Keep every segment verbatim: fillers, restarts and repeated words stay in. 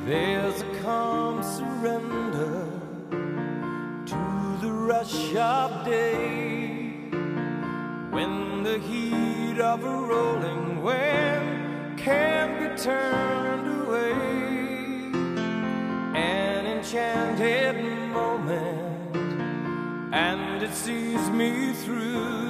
There's a calm surrender to the rush of day, when the heat of a rolling wind can't be turned away. An enchanted moment, and it sees me through.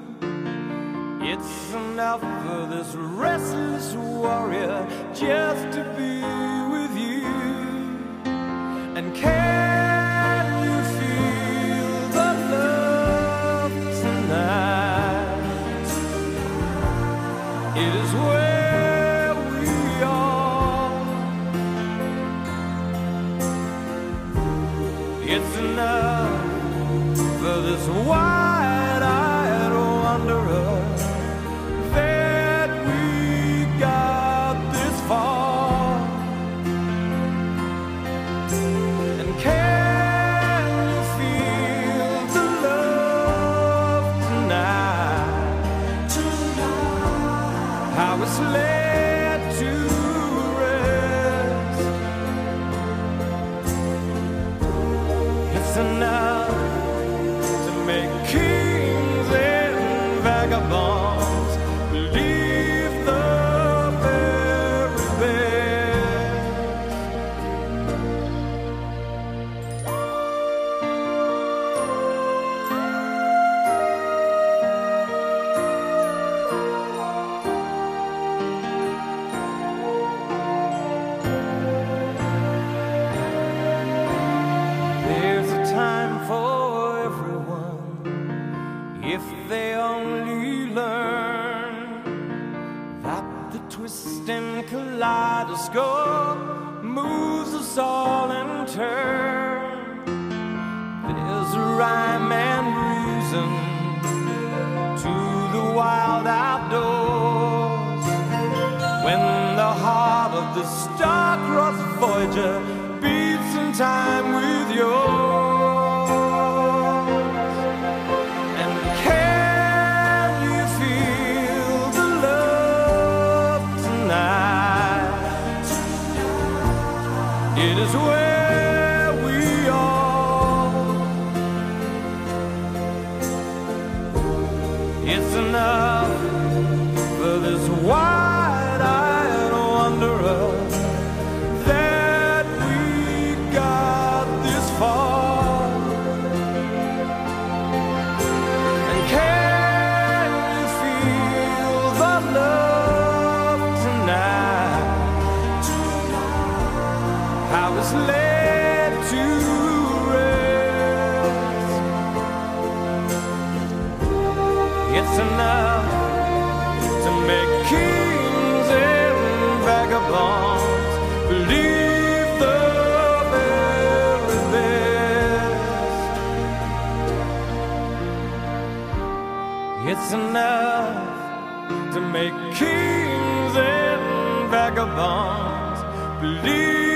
It's enough for this restless warrior just to be with you. And can you feel the love tonight? It is where we are. It's enough for this wide-eyed wanderer that we got this far. And can you feel the love tonight? Tonight, how it's laid to rest. It's enough to make kings and vagabonds believe the very best. There's a time for everyone, if they only learn that the twisting kaleidoscope moves us all in turn. There's a rhyme and reason to the wild outdoors, when the heart of the star-crossed Voyager beats in time with yours. And can you feel the love tonight? It is where we are. It's enough for this wide-eyed wanderer that we got this far. And can you feel the love tonight? How it's laid to rest. It's enough to make kings and vagabonds believe the very best. It's enough to make kings and vagabonds believe